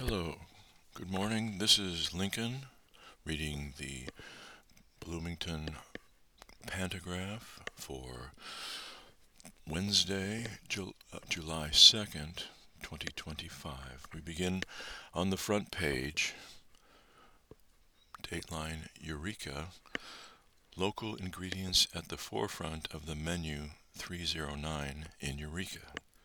Hello, good morning. This is Lincoln reading the Bloomington Pantograph for Wednesday, July 2nd, 2025. We begin on the front page, dateline Eureka, local ingredients at the forefront of the menu 309 in Eureka.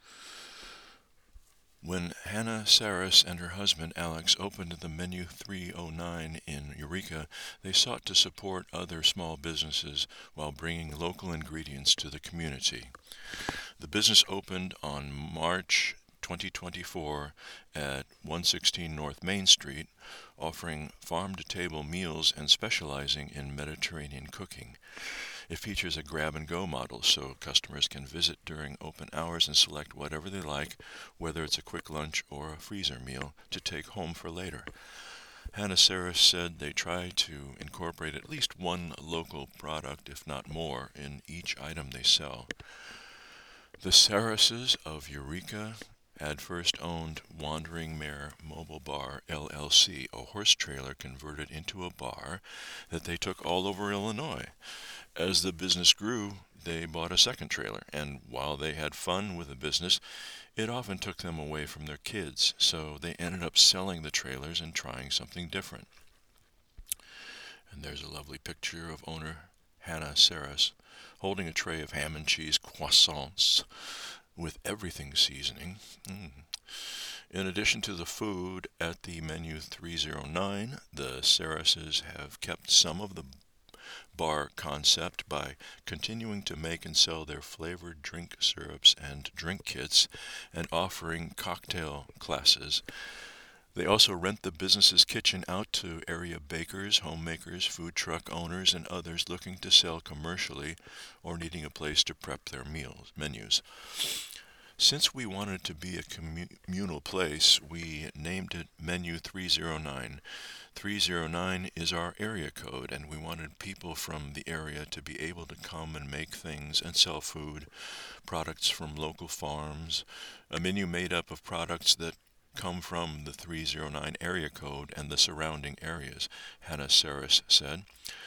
When Hannah Saris and her husband Alex opened the Menu 309 in Eureka, they sought to support other small businesses while bringing local ingredients to the community. The business opened on March 2024 at 116 North Main Street, offering farm-to-table meals and specializing in Mediterranean cooking. It features a grab-and-go model so customers can visit during open hours and select whatever they like, whether it's a quick lunch or a freezer meal to take home for later. Hannah Saris said they try to incorporate at least one local product, if not more, in each item they sell. The Sarises of Eureka had first owned Wandering Mare Mobile Bar LLC, a horse trailer converted into a bar that they took all over Illinois. As the business grew, they bought a second trailer, and while they had fun with the business, it often took them away from their kids, so they ended up selling the trailers and trying something different. And there's a lovely picture of owner Hannah Saris holding a tray of ham and cheese croissants with everything seasoning. In addition to the food at the Menu 309, the Sarises have kept some of the bar concept by continuing to make and sell their flavored drink syrups and drink kits and offering cocktail classes. They also rent the business's kitchen out to area bakers, homemakers, food truck owners, and others looking to sell commercially or needing a place to prep their menus. Since we wanted to be a communal place, we named it Menu 309. 309 is our area code, and we wanted people from the area to be able to come and make things and sell food, products from local farms, a menu made up of products that come from the 309 area code and the surrounding areas, Hannah Saris said.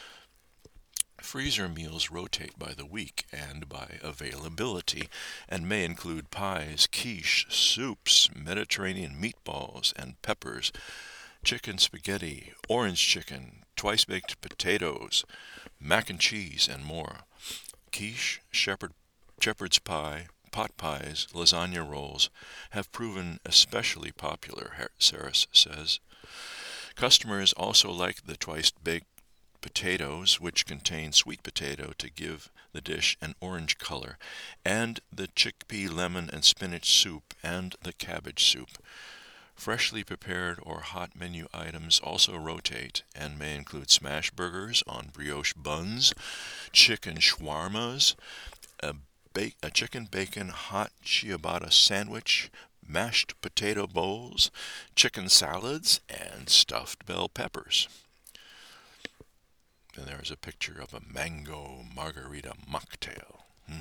Freezer meals rotate by the week and by availability and may include pies, quiche, soups, Mediterranean meatballs and peppers, chicken spaghetti, orange chicken, twice-baked potatoes, mac and cheese, and more. Quiche, shepherd's pie, pot pies, lasagna rolls have proven especially popular, Saris says. Customers also like the twice-baked potatoes, which contain sweet potato to give the dish an orange color, and the chickpea lemon and spinach soup and the cabbage soup. Freshly prepared or hot menu items also rotate and may include smash burgers on brioche buns, chicken shawarmas, a chicken bacon hot ciabatta sandwich, mashed potato bowls, chicken salads, and stuffed bell peppers. And there's a picture of a mango margarita mocktail.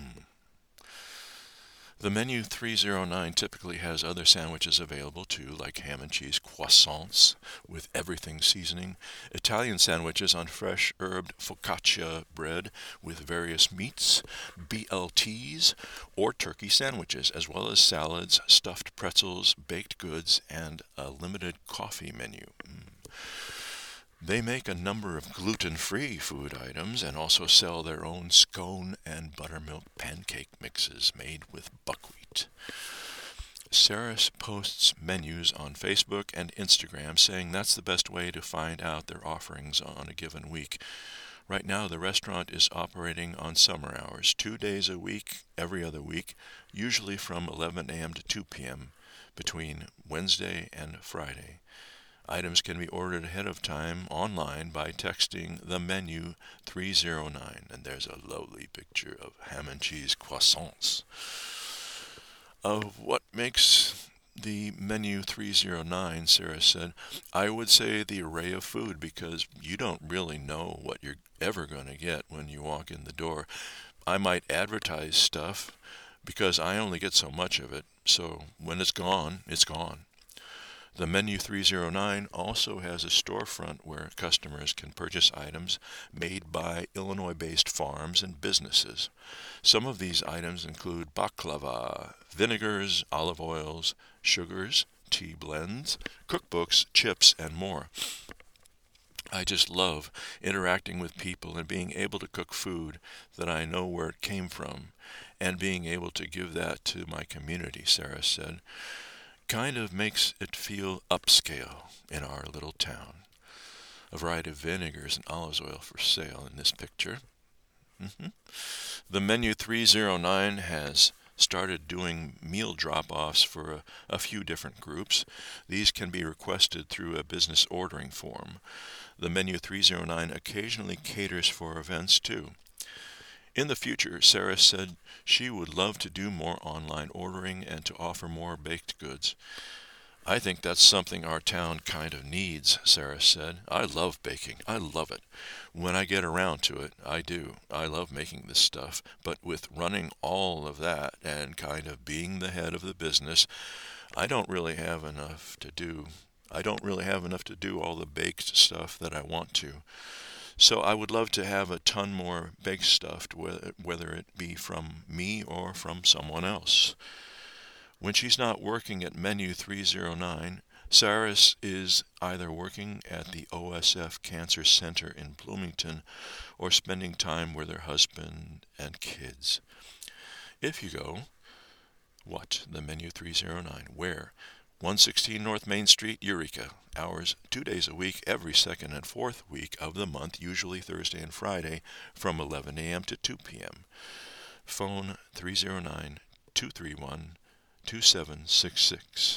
The Menu 309 typically has other sandwiches available too, like ham and cheese croissants with everything seasoning, Italian sandwiches on fresh herbed focaccia bread with various meats, BLTs, or turkey sandwiches, as well as salads, stuffed pretzels, baked goods, and a limited coffee menu. They make a number of gluten-free food items and also sell their own scone and buttermilk pancake mixes made with buckwheat. Saris posts menus on Facebook and Instagram, saying that's the best way to find out their offerings on a given week. Right now, the restaurant is operating on summer hours, 2 days a week, every other week, usually from 11 a.m. to 2 p.m. between Wednesday and Friday. Items can be ordered ahead of time online by texting the Menu 309. And there's a lovely picture of ham and cheese croissants. Of what makes the Menu 309, Saris said, I would say the array of food, because you don't really know what you're ever going to get when you walk in the door. I might advertise stuff because I only get so much of it, so when it's gone, it's gone. The Menu 309 also has a storefront where customers can purchase items made by Illinois-based farms and businesses. Some of these items include baklava, vinegars, olive oils, sugars, tea blends, cookbooks, chips, and more. I just love interacting with people and being able to cook food that I know where it came from and being able to give that to my community, Sarah said. Kind of makes it feel upscale in our little town. A variety of vinegars and olive oil for sale in this picture. The Menu 309 has started doing meal drop-offs for a few different groups. These can be requested through a business ordering form. The Menu 309 occasionally caters for events too. In the future, Sarah said she would love to do more online ordering and to offer more baked goods. I think that's something our town kind of needs, Sarah said. I love baking. I love it. When I get around to it, I do. I love making this stuff. But with running all of that and kind of being the head of the business, I don't really have enough to do. I don't really have enough to do all the baked stuff that I want to. So I would love to have a ton more baked stuff, whether it be from me or from someone else. When she's not working at Menu 309, Saris is either working at the OSF Cancer Center in Bloomington or spending time with her husband and kids. If you go, what? The Menu 309. Where? 116 North Main Street, Eureka. Hours 2 days a week, every second and fourth week of the month, usually Thursday and Friday, from 11 a.m. to 2 p.m. Phone 309-231-2766.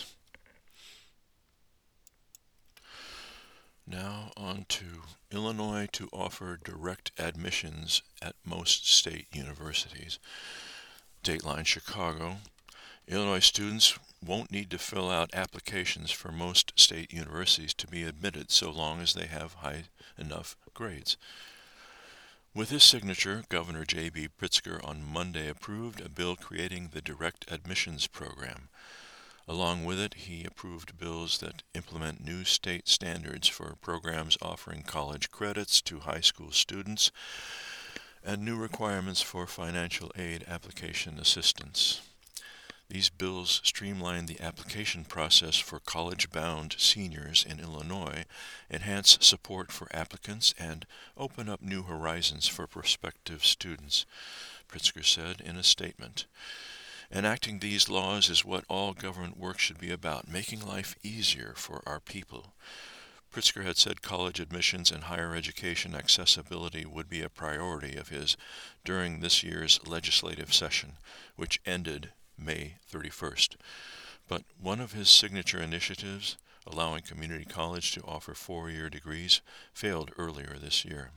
Now on to Illinois to offer direct admissions at most state universities. Dateline Chicago. Illinois students won't need to fill out applications for most state universities to be admitted so long as they have high enough grades. With his signature, Governor J.B. Pritzker on Monday approved a bill creating the direct admissions program. Along with it, he approved bills that implement new state standards for programs offering college credits to high school students and new requirements for financial aid application assistance. These bills streamline the application process for college-bound seniors in Illinois, enhance support for applicants, and open up new horizons for prospective students, Pritzker said in a statement. Enacting these laws is what all government work should be about, making life easier for our people. Pritzker had said college admissions and higher education accessibility would be a priority of his during this year's legislative session, which ended May 31st. But one of his signature initiatives, allowing community college to offer 4-year degrees, failed earlier this year.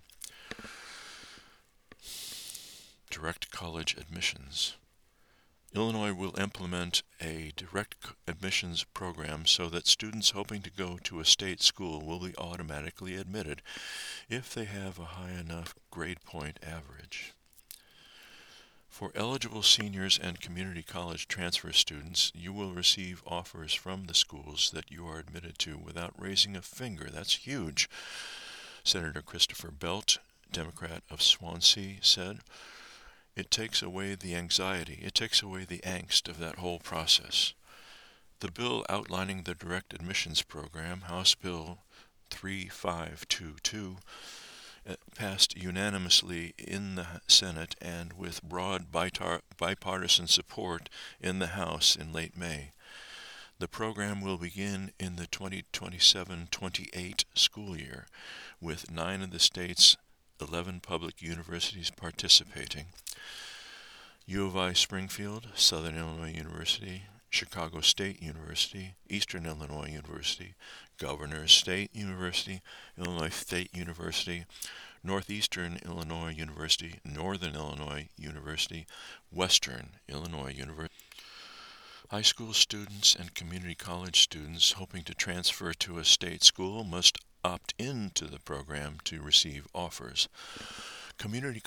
Direct college admissions. Illinois will implement a direct admissions program so that students hoping to go to a state school will be automatically admitted if they have a high enough grade point average. For eligible seniors and community college transfer students, you will receive offers from the schools that you are admitted to without raising a finger. That's huge. Senator Christopher Belt, Democrat of Swansea, said, "It takes away the anxiety, it takes away the angst of that whole process." The bill outlining the direct admissions program, House Bill 3522, passed unanimously in the Senate and with broad bipartisan support in the House in late May. The program will begin in the 2027-28 school year, with 9 of the state's 11 public universities participating. U of I Springfield, Southern Illinois University, Chicago State University, Eastern Illinois University, Governors State University, Illinois State University, Northeastern Illinois University, Northern Illinois University, Western Illinois University. High school students and community college students hoping to transfer to a state school must opt into the program to receive offers. Community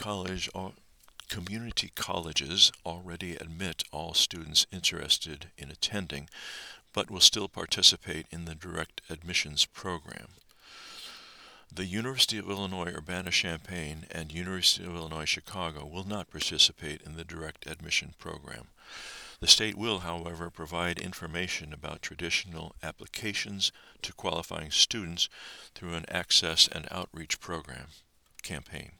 colleges already admit all students interested in attending, but will still participate in the direct admissions program. The University of Illinois Urbana-Champaign and University of Illinois Chicago will not participate in the direct admission program. The state will, however, provide information about traditional applications to qualifying students through an access and outreach campaign.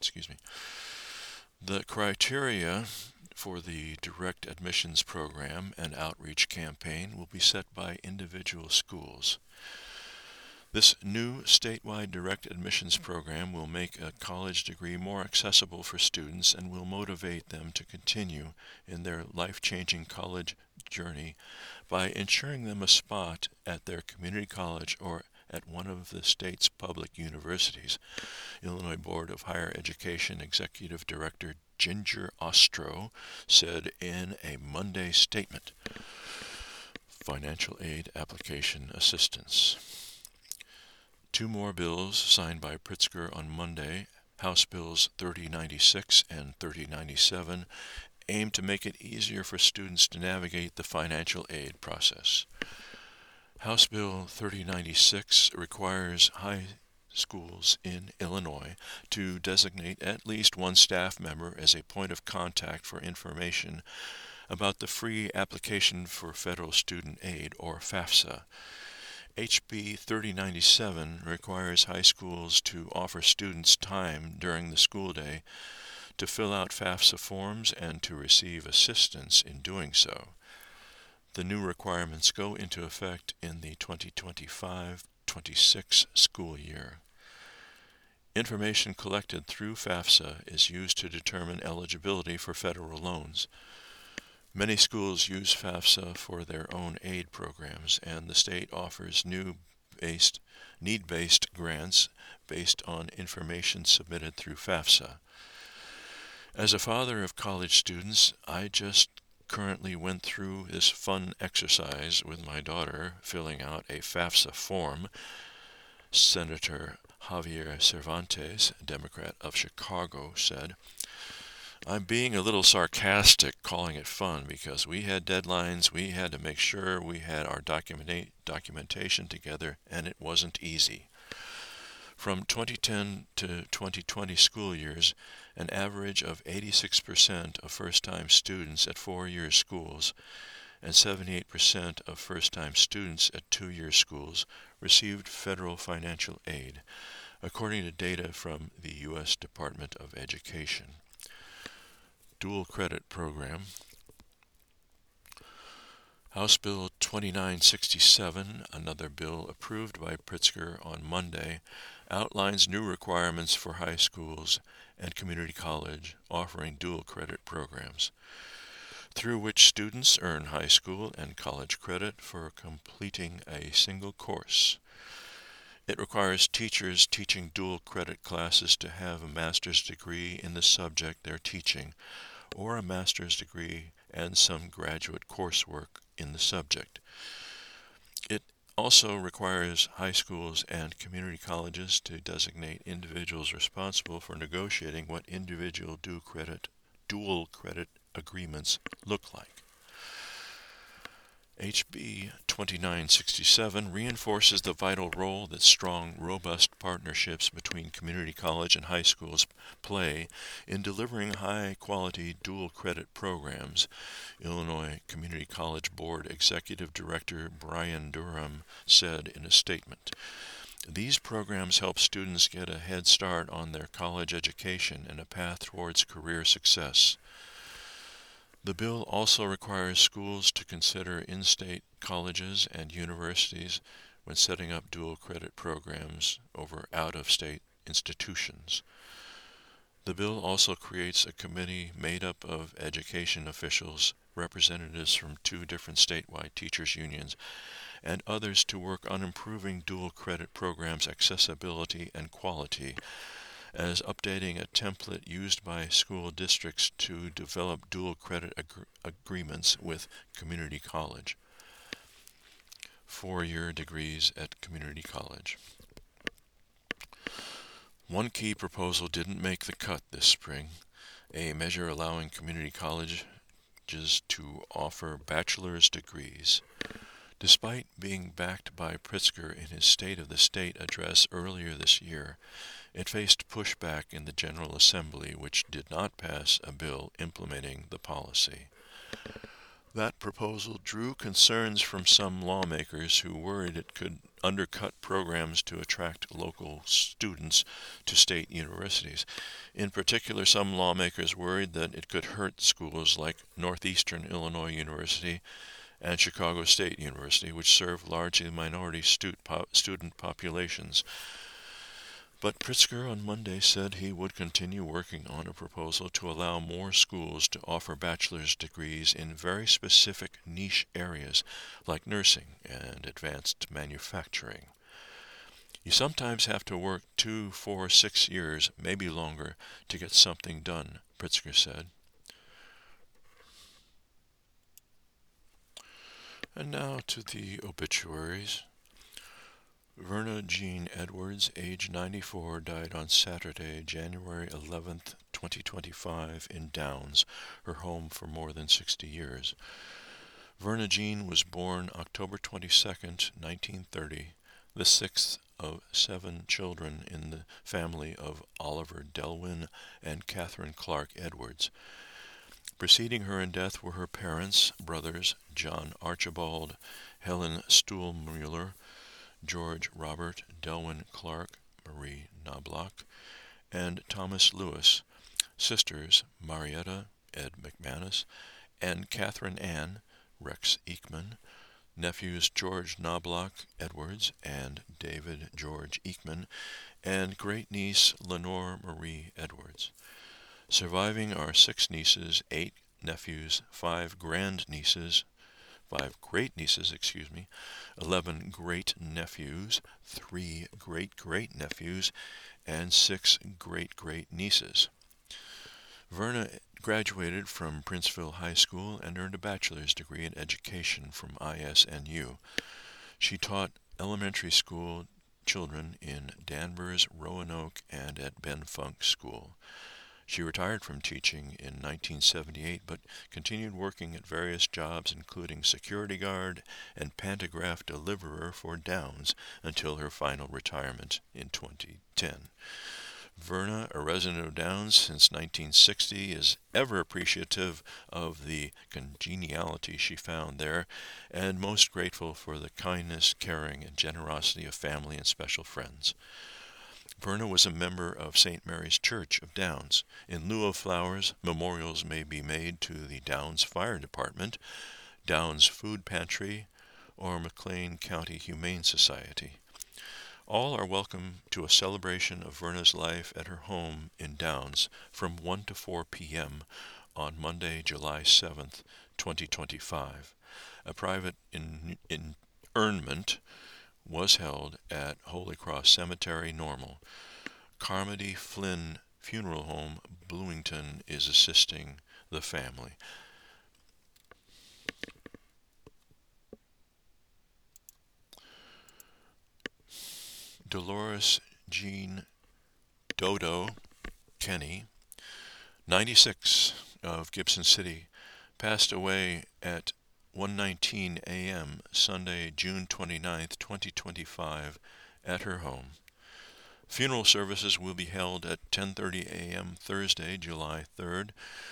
The criteria for the direct admissions program and outreach campaign will be set by individual schools. This new statewide direct admissions program will make a college degree more accessible for students and will motivate them to continue in their life-changing college journey by ensuring them a spot at their community college or at one of the state's public universities. Illinois Board of Higher Education Executive Director Ginger Ostro said in a Monday statement. Financial aid application assistance. Two more bills signed by Pritzker on Monday, House Bills 3096 and 3097, aim to make it easier for students to navigate the financial aid process. House Bill 3096 requires high schools in Illinois to designate at least one staff member as a point of contact for information about the free application for federal student aid, or FAFSA. HB 3097 requires high schools to offer students time during the school day to fill out FAFSA forms and to receive assistance in doing so. The new requirements go into effect in the 2025-26 school year. Information collected through FAFSA is used to determine eligibility for federal loans. Many schools use FAFSA for their own aid programs, and the state offers need-based grants based on information submitted through FAFSA. As a father of college students, I just currently went through this fun exercise with my daughter, filling out a FAFSA form, Senator Javier Cervantes, Democrat of Chicago, said. I'm being a little sarcastic calling it fun because we had deadlines, we had to make sure we had our documentation together, and it wasn't easy. From 2010 to 2020 school years, an average of 86% of first-time students at four-year schools and 78% of first-time students at two-year schools received federal financial aid, according to data from the U.S. Department of Education. Dual Credit Program. House Bill 2967, another bill approved by Pritzker on Monday, outlines new requirements for high schools and community college offering dual credit programs, through which students earn high school and college credit for completing a single course. It requires teachers teaching dual credit classes to have a master's degree in the subject they're teaching, or a master's degree and some graduate coursework in the subject. It also requires high schools and community colleges to designate individuals responsible for negotiating what individual dual credit agreements look like. HB 2967 reinforces the vital role that strong, robust partnerships between community college and high schools play in delivering high-quality dual credit programs, Illinois Community College Board Executive Director Brian Durham said in a statement. These programs help students get a head start on their college education and a path towards career success. The bill also requires schools to consider in-state colleges and universities when setting up dual credit programs over out-of-state institutions. The bill also creates a committee made up of education officials, representatives from two different statewide teachers' unions, and others to work on improving dual credit programs' accessibility and quality, as updating a template used by school districts to develop dual credit agreements with community college. 4-year degrees at community college. One key proposal didn't make the cut this spring, a measure allowing community colleges to offer bachelor's degrees. Despite being backed by Pritzker in his State of the State address earlier this year, it faced pushback in the General Assembly, which did not pass a bill implementing the policy. That proposal drew concerns from some lawmakers who worried it could undercut programs to attract local students to state universities. In particular, some lawmakers worried that it could hurt schools like Northeastern Illinois University and Chicago State University, which serve largely minority student populations. But Pritzker on Monday said he would continue working on a proposal to allow more schools to offer bachelor's degrees in very specific niche areas like nursing and advanced manufacturing. You sometimes have to work 2, 4, 6 years, maybe longer, to get something done, Pritzker said. And now to the obituaries. Verna Jean Edwards, age 94, died on Saturday, January 11th, 2025, in Downs, her home for more than 60 years. Verna Jean was born October 22nd, 1930, the sixth of 7 children in the family of Oliver Delwyn and Catherine Clark Edwards. Preceding her in death were her parents, brothers John Archibald, Helen Stuhlmuller, George Robert Delwyn Clark, Marie Knobloch, and Thomas Lewis, sisters Marietta Ed McManus and Catherine Ann Rex Ekman, nephews George Knobloch Edwards and David George Ekman, and great-niece Lenore Marie Edwards. Surviving are 6 nieces, 8 nephews, 5 great-nieces, 11 great-nephews, 3 great-great-nephews, and 6 great-great-nieces. Verna graduated from Princeville High School and earned a bachelor's degree in education from ISNU. She taught elementary school children in Danvers, Roanoke, and at Ben Funk School. She retired from teaching in 1978, but continued working at various jobs, including security guard and pantograph deliverer for Downs, until her final retirement in 2010. Verna, a resident of Downs since 1960, is ever appreciative of the congeniality she found there, and most grateful for the kindness, caring, and generosity of family and special friends. Verna was a member of St. Mary's Church of Downs. In lieu of flowers, memorials may be made to the Downs Fire Department, Downs Food Pantry, or McLean County Humane Society. All are welcome to a celebration of Verna's life at her home in Downs from 1 to 4 p.m. on Monday, July 7th, 2025. A private interment was held at Holy Cross Cemetery, Normal. Carmody Flynn Funeral Home, Bloomington, is assisting the family. Dolores Jean Dodo Kenny, 96, of Gibson City, passed away at 1:19 a.m. Sunday, June 29, 2025, at her home. Funeral services will be held at 10:30 a.m. Thursday, July 3rd,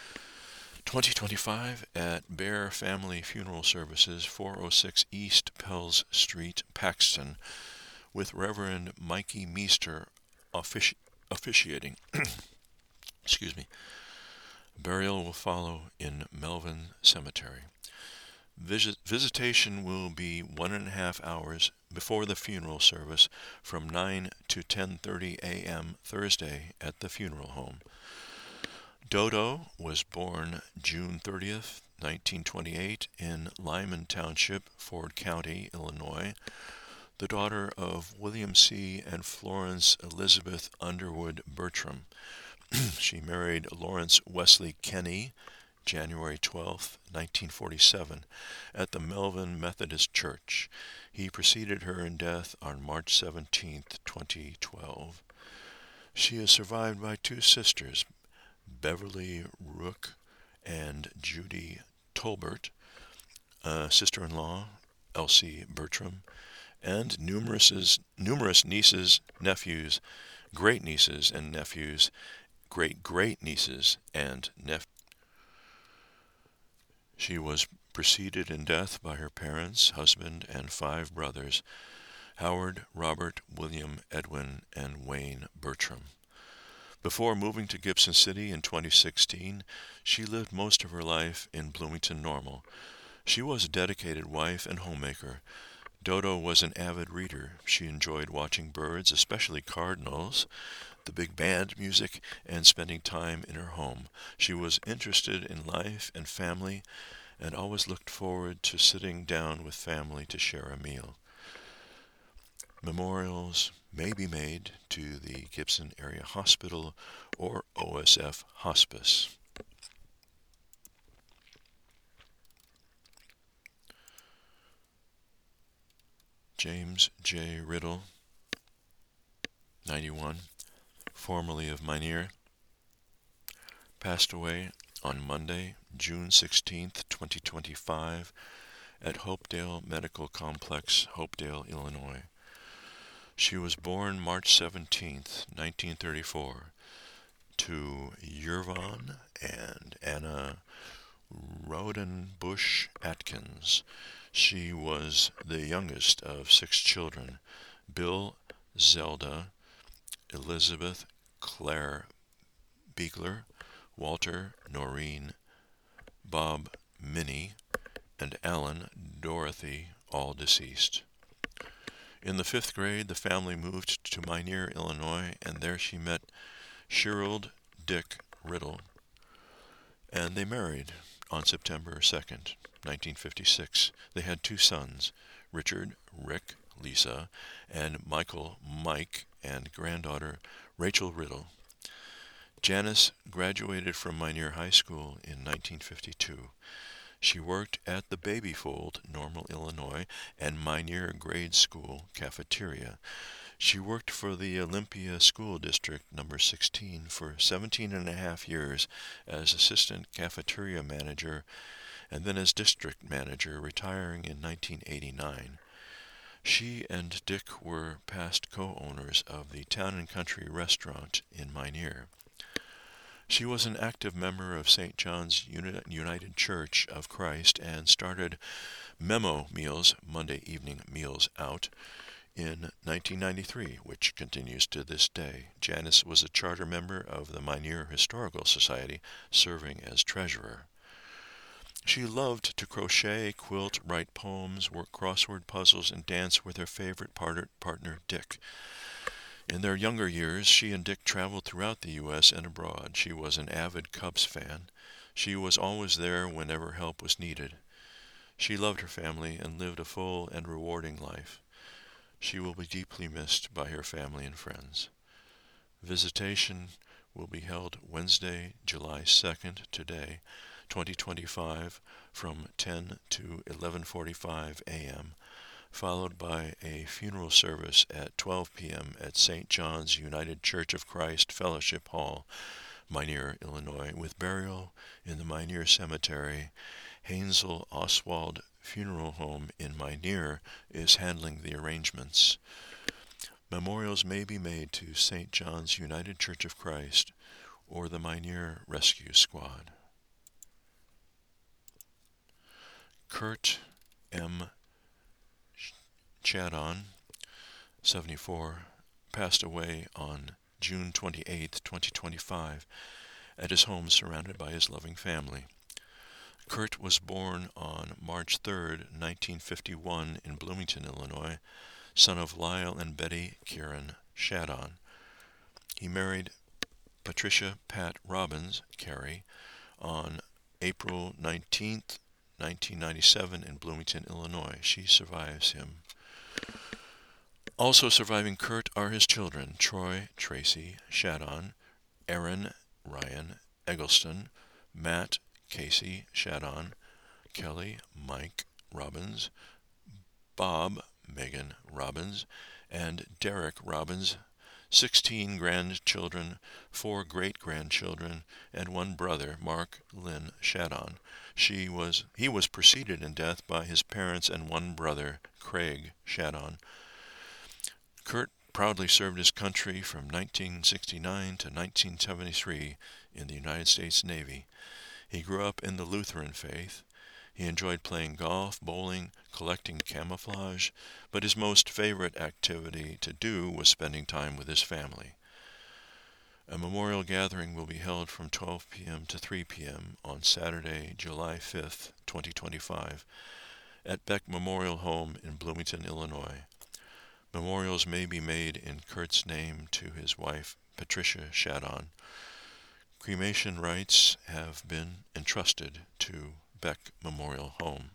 2025, at Bear Family Funeral Services, 406 East Pells Street, Paxton, with Reverend Mikey Meester officiating. Excuse me. Burial will follow in Melvin Cemetery. Visitation will be 1.5 hours before the funeral service from 9 to 10:30 a.m. Thursday at the funeral home. Dodo was born June 30th, 1928, in Lyman Township, Ford County, Illinois, the daughter of William C. and Florence Elizabeth Underwood Bertram. She married Lawrence Wesley Kenny, January 12, 1947, at the Melvin Methodist Church. He preceded her in death on March 17, 2012. She is survived by 2 sisters, Beverly Rook and Judy Tolbert, sister-in-law Elsie Bertram, and numerous nieces, nephews, great-nieces and nephews, great-great-nieces and nephews. She was preceded in death by her parents, husband, and 5 brothers, Howard, Robert, William, Edwin, and Wayne Bertram. Before moving to Gibson City in 2016, she lived most of her life in Bloomington Normal. She was a dedicated wife and homemaker. Dodo was an avid reader. She enjoyed watching birds, especially cardinals, the big band music, and spending time in her home. She was interested in life and family and always looked forward to sitting down with family to share a meal. Memorials may be made to the Gibson Area Hospital or OSF Hospice. James J. Riddle, 91, formerly of Minear, passed away on Monday, June 16, 2025, at Hopedale Medical Complex, Hopedale, Illinois. She was born March 17, 1934, to Yervon and Anna Rodenbush Atkins. She was the youngest of 6 children: Bill, Zelda, Elizabeth, Claire Beegler, Walter, Noreen, Bob, Minnie, and Alan, Dorothy, all deceased. In the 5th grade, the family moved to Minear, Illinois, and there she met Sherald Dick Riddle, and they married on September 2nd, 1956. They had 2 sons, Richard, Rick, Lisa, and Michael, Mike, and granddaughter Rachel Riddle. Janice graduated from Minear High School in 1952. She worked at the Baby Fold, Normal, Illinois, and Minear Grade School cafeteria. She worked for the Olympia School District No. 16 for 17 and a half years as assistant cafeteria manager and then as district manager, retiring in 1989. She and Dick were past co-owners of the Town & Country restaurant in Minear. She was an active member of St. John's United Church of Christ and started Memo Meals, Monday Evening Meals Out, in 1993, which continues to this day. Janice was a charter member of the Minear Historical Society, serving as treasurer. She loved to crochet, quilt, write poems, work crossword puzzles, and dance with her favorite partner, Dick. In their younger years, she and Dick traveled throughout the U.S. and abroad. She was an avid Cubs fan. She was always there whenever help was needed. She loved her family and lived a full and rewarding life. She will be deeply missed by her family and friends. Visitation will be held Wednesday, July 2nd, today, 2025, from 10 to 11:45 a.m., followed by a funeral service at 12 p.m. at St. John's United Church of Christ Fellowship Hall, Minear, Illinois, with burial in the Minear Cemetery. Hainsel Oswald Funeral Home in Minear is handling the arrangements. Memorials may be made to St. John's United Church of Christ or the Minear Rescue Squad. Kurt M. Chadon, 74, passed away on June 28, 2025, at his home surrounded by his loving family. Kurt was born on March 3, 1951, in Bloomington, Illinois, son of Lyle and Betty Kieran Chadon. He married Patricia Pat Robbins Carey on April 19, 1997, in Bloomington, Illinois. She survives him. Also surviving Kurt are his children, Troy Tracy Chadon, Aaron Ryan Eggleston, Matt Casey Chadon, Kelly Mike Robbins, Bob Megan Robbins, and Derek Robbins 16 grandchildren, 4 great-grandchildren, and 1 brother, Mark Lynn Shaddon. He was preceded in death by his parents and 1 brother, Craig Shaddon. Kurt proudly served his country from 1969 to 1973 in the United States Navy. He grew up in the Lutheran faith. He enjoyed playing golf, bowling, collecting camouflage, but his most favorite activity to do was spending time with his family. A memorial gathering will be held from 12 p.m. to 3 p.m. on Saturday, July 5th, 2025, at Beck Memorial Home in Bloomington, Illinois. Memorials may be made in Kurt's name to his wife, Patricia Shaddon. Cremation rights have been entrusted to Beck Memorial Home.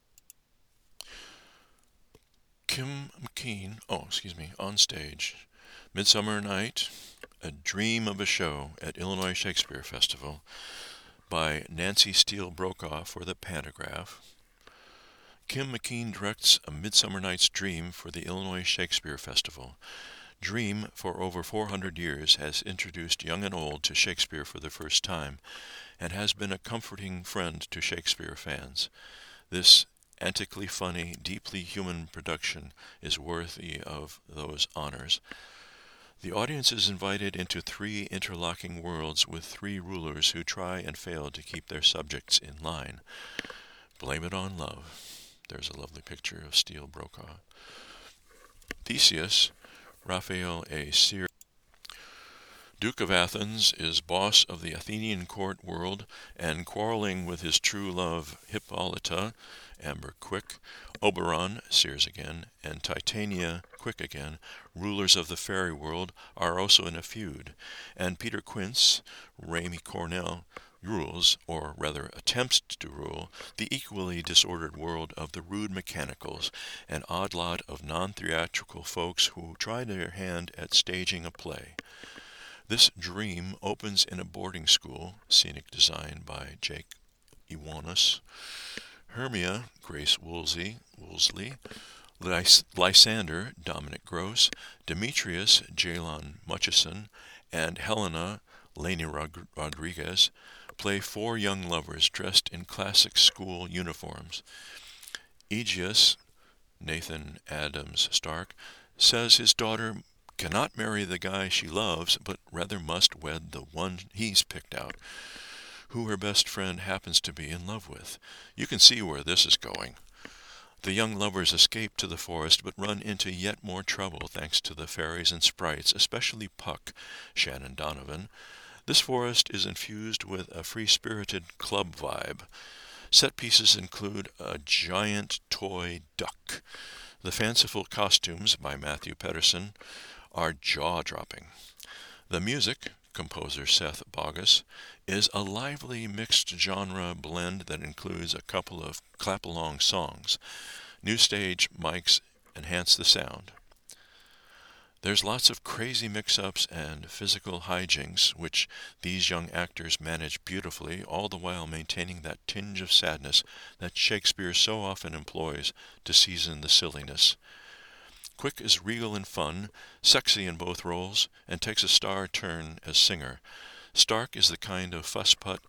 Kim McKean, on stage. Midsummer Night, A Dream of a Show at Illinois Shakespeare Festival by Nancy Steele Brokaw for the Pantograph. Kim McKean directs A Midsummer Night's Dream for the Illinois Shakespeare Festival. Dream, for over 400 years, has introduced young and old to Shakespeare for the first time, and has been a comforting friend to Shakespeare fans. This antically funny, deeply human production is worthy of those honors. The audience is invited into 3 interlocking worlds with 3 rulers who try and fail to keep their subjects in line. Blame it on love. There's a lovely picture of Steele Brokaw. Theseus, Raphael A. Sear. Duke of Athens is boss of the Athenian court world and quarreling with his true love Hippolyta, Amber Quick, Oberon, Sears again, and Titania, Quick again, rulers of the fairy world, are also in a feud, and Peter Quince, Raymie Cornell, rules, or rather attempts to rule, the equally disordered world of the rude mechanicals, an odd lot of non-theatrical folks who try their hand at staging a play. This dream opens in a boarding school, scenic design by Jake Iwanis. Hermia, Grace Woolsey, Lysander, Dominic Gross, Demetrius, Jalon Mutchison, and Helena, Lainey Rodriguez, play 4 young lovers dressed in classic school uniforms. Aegeus, Nathan Adams Stark, says his daughter cannot marry the guy she loves, but rather must wed the one he's picked out, who her best friend happens to be in love with. You can see where this is going. The young lovers escape to the forest, but run into yet more trouble thanks to the fairies and sprites, especially Puck, Shannon Donovan. This forest is infused with a free-spirited club vibe. Set pieces include a giant toy duck. The fanciful costumes, by Matthew Pedersen, are jaw-dropping. The music, composer Seth Bogus, is a lively mixed-genre blend that includes a couple of clap-along songs. New stage mics enhance the sound. There's lots of crazy mix-ups and physical hijinks, which these young actors manage beautifully, all the while maintaining that tinge of sadness that Shakespeare so often employs to season the silliness. Quick is regal and fun, sexy in both roles, and takes a star turn as singer. Stark is the kind of fusspot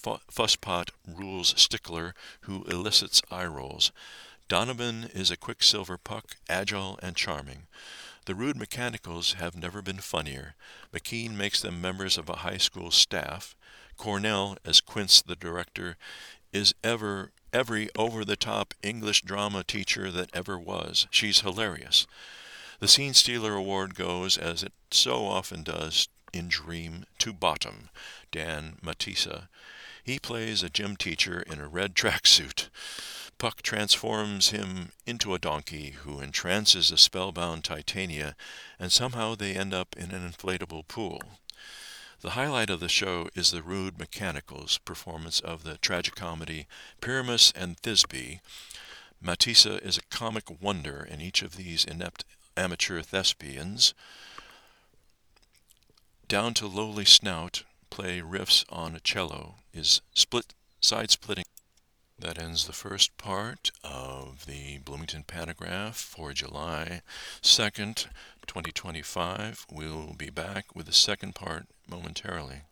rules stickler who elicits eye rolls. Donovan is a Quicksilver Puck, agile and charming. The rude mechanicals have never been funnier. McKean makes them members of a high school staff. Cornell, as Quince the director, is every over-the-top English drama teacher that ever was. She's hilarious. The Scene Stealer Award goes, as it so often does in Dream, to Bottom, Dan Matissa. He plays a gym teacher in a red tracksuit. Puck transforms him into a donkey who entrances a spellbound Titania, and somehow they end up in an inflatable pool. The highlight of the show is the rude mechanicals' performance of the tragicomedy Pyramus and Thisbe. Matissa is a comic wonder in each of these inept amateur thespians. Down to Lowly Snout play riffs on a cello is side-splitting. That ends the first part of the Bloomington Pantograph for July 2nd, 2025. We'll be back with the second part momentarily.